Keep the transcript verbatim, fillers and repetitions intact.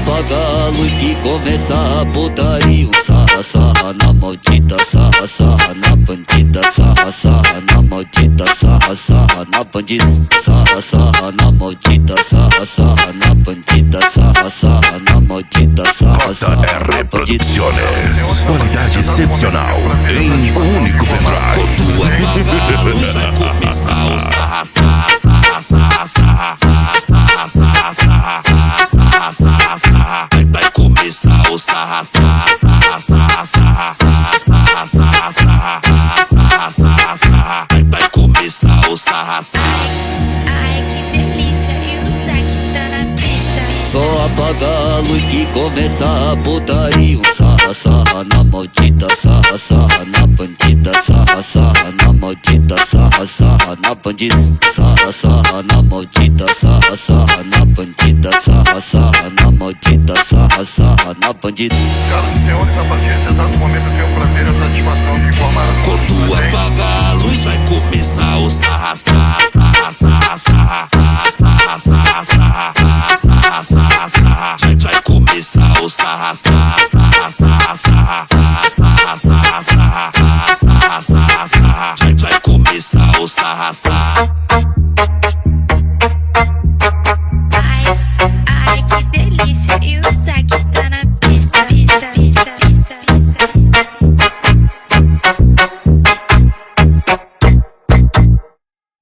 apaga a luz que começa a putaria. Sarra, sarra na maldita, sarra, sarra na bandida. Sarra, sarra na maldita, sarra, sarra na bandida. Sarra, sarra na maldita, sarra, sarra na bandida. Sarra, sarra na maldita, sarra, sarra J R Produções, qualidade excepcional em um único pendrive. Quando apagar a luz vai começar o sarra, sarra, sarra, sarra, sarra, sarra, sarra, sarra, sarra, sarra, sarra, sarra. Vai, vai começar o sarra, sarra, sarra, sarra, sarra, sarra, sarra, sarra, sarra, sarra, sarra, sarra. Vai, vai começar o sarra, sarra. Ai, que delícia, e o Zack tá na pista. Só apaga a luz que começa a putaria. Sarra, sarra na maldita, sarra, sarra na bandida. Sarra, sarra na maldita, sarra, sarra na bandida. Sarra, sarra na maldita, sarra, sarra na bandida. Sarra, sarra na maldita, sarra, sarra na bandida. Caros e senhores, a partir desse exato momento eu tenho o prazer e a satisfação de informar a todos Quando presentes. apagar a luz vai começar o sarra, sarra, sarra, sarra, sarra, sarra, sarra, sarra, sarra, sarra, sarra, sarra. Vai, vai começar o sarra, sarra, sarra, sarra, sarra, sarra, sarra, sarra, sarra, sarra, sarra, sarra. Vai, vai começar o sarra, sarra.